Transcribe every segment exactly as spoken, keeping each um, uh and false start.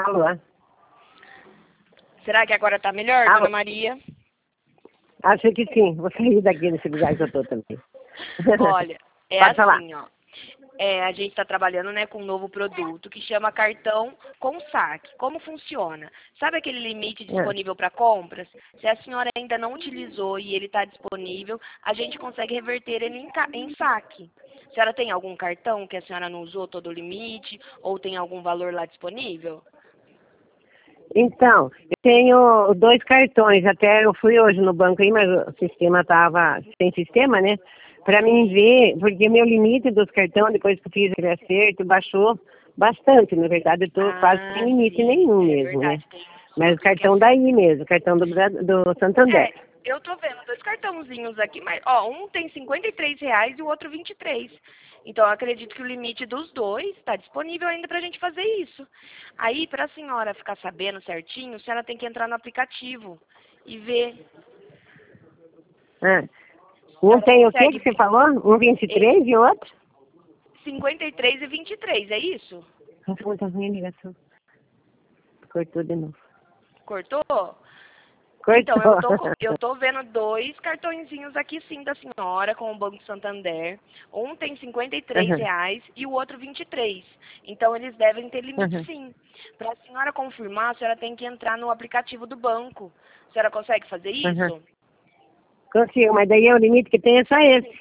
Alô? Será que agora tá melhor, Alô? Dona Maria? Acho que sim. Vou sair daqui nesse lugar que eu tô também. Olha, é Pode falar. assim, ó. É, a gente está trabalhando, né, com um novo produto que chama cartão com saque. Como funciona? Sabe aquele limite disponível para compras? Se a senhora ainda não utilizou e ele está disponível, a gente consegue reverter ele em, ca- em saque. A senhora tem algum cartão que a senhora não usou todo o limite ou tem algum valor lá disponível? Então, eu tenho dois cartões. Até eu fui hoje no banco aí, mas o sistema tava sem sistema, né? Para mim ver, porque meu limite dos cartões, depois que eu fiz aquele acerto, baixou bastante. Na verdade, eu tô Ah, quase sem limite sim, nenhum é mesmo, né? verdade. Tem Mas o outros que cartão daí mesmo, cartão do, Bra- do Santander. É, eu tô vendo dois cartãozinhos aqui, mas ó, um tem cinquenta e três reais e o outro vinte e três. Então eu acredito que o limite dos dois está disponível ainda pra gente fazer isso. Aí, pra senhora ficar sabendo certinho, a senhora tem que entrar no aplicativo e ver. Ah. A Um senhora tem o que consegue que você falou? Um vinte e três e outro? cinquenta e três e vinte e três, é isso? Nossa, como tá ruim a ligação. Cortou de novo. Cortou? Cortou. Então, eu tô, eu tô vendo dois cartõezinhos aqui sim da senhora com o Banco Santander. Um tem cinquenta e três Uhum. reais e o outro vinte e três. Então, eles devem ter limite Uhum. sim. Para a senhora confirmar, a senhora tem que entrar no aplicativo do banco. A senhora consegue fazer Uhum. isso? Consigo, mas daí é o limite que tem é só esse.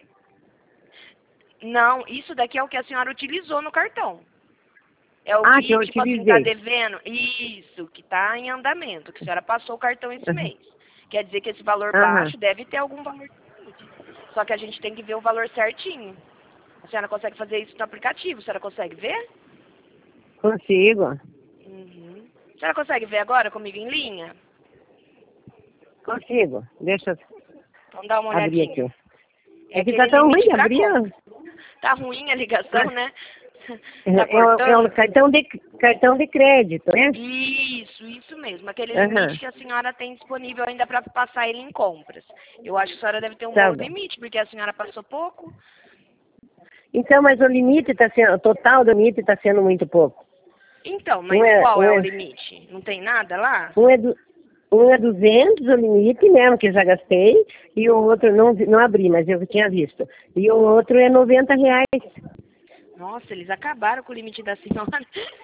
Não, isso daqui é o que a senhora utilizou no cartão. É o Ah, que eu que, tipo assim, tá utilizei. devendo. Isso, que tá em andamento, que a senhora passou o cartão esse Uhum. mês. Quer dizer que esse valor Aham. baixo deve ter algum valor de limite. Só que a gente tem que ver o valor certinho. A senhora consegue fazer isso no aplicativo? A senhora consegue ver? Consigo. Uhum. A senhora consegue ver agora comigo em linha? Consigo. Deixa eu Então dá uma abrir olhadinha. aqui. É É que tá aquele tão ruim limite de para abrir. compra. ó. Tá ruim a ligação, né? Tá É, o- é um cortando? cartão de, cartão de crédito, né? Isso, isso mesmo. Aquele limite Aham. que a senhora tem disponível ainda para passar ele em compras. Eu acho que a senhora deve ter um Tá bom bom. limite, porque a senhora passou pouco. Então, mas o limite está sendo, o total do limite está sendo muito pouco. Então, Um mas é, qual um é o é, limite? Não tem nada lá? um é, du, um é duzentos, o limite mesmo, que eu já gastei, e o outro, não, não abri, mas eu tinha visto. E o outro é noventa reais. Nossa, eles acabaram com o limite da senhora.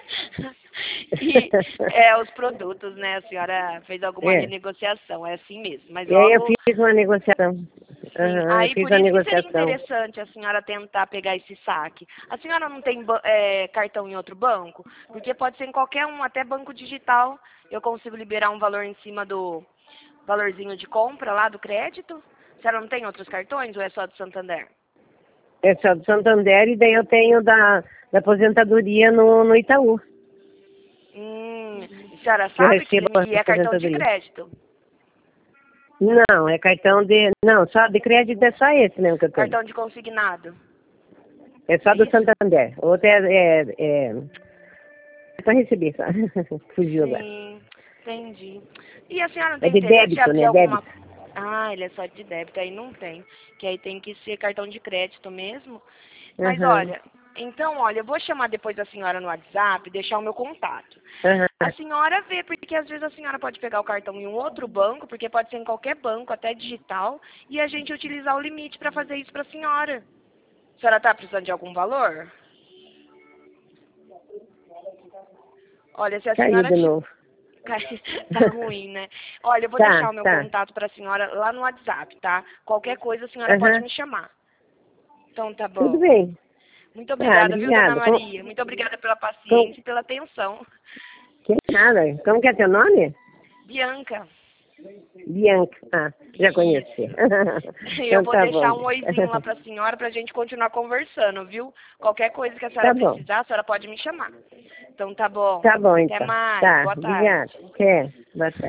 E é, os produtos, né? A senhora fez alguma É. renegociação, é assim mesmo. Mas E aí eu logo, fiz uma negociação. sim. Aham, eu Aí fiz por uma isso que seria negociação. interessante a senhora tentar pegar esse saque. A senhora não tem ba- é, cartão em outro banco? Porque pode ser em qualquer um, até banco digital. Eu consigo liberar um valor em cima do valorzinho de compra lá do crédito. A senhora não tem outros cartões ou é só do Santander? É só do Santander e daí eu tenho da, da aposentadoria no, no Itaú. Hum, a senhora Que eu sabe que recebo a e é cartão de aposentadoria. crédito? Não, é cartão de. Não, só de crédito é só esse mesmo que eu tenho. Cartão de consignado? É só É do isso? Santander. O outro é. É, é, é para receber, só. Fugiu agora. Sim, entendi. E a senhora não É tem de interesse de débito, abrir né? alguma... Débito. Ah, ele é só de débito, aí não tem. Que aí tem que ser cartão de crédito mesmo. Mas Aham. olha, então, olha, eu vou chamar depois a senhora no WhatsApp, deixar o meu contato. Aham. A senhora vê, porque às vezes a senhora pode pegar o cartão em um outro banco, porque pode ser em qualquer banco, até digital, e a gente utilizar o limite para fazer isso para a senhora. A senhora está precisando de algum valor? Olha, se a Caiu senhora de tiver... novo. Tá ruim, né? Olha, eu vou Tá, deixar o meu tá. contato para a senhora lá no WhatsApp, tá? Qualquer coisa a senhora pode Aham. me chamar. Então tá Tudo bom. bem. Muito Tá, obrigada, viu, dona obrigada. Com, Maria? Muito obrigada pela com, paciência e pela atenção. que nada. Como que é teu nome? Bianca, Bianca. Ah, já conheci. isso. Eu Então vou tá deixar bom. um oizinho lá para a senhora para a gente continuar conversando, viu? Qualquer coisa que a senhora Tá bom. precisar, a senhora pode me chamar. Então tá bom. Tá bom, Até então. mais. Tá, Boa obrigada. tarde. Até. Boa tarde.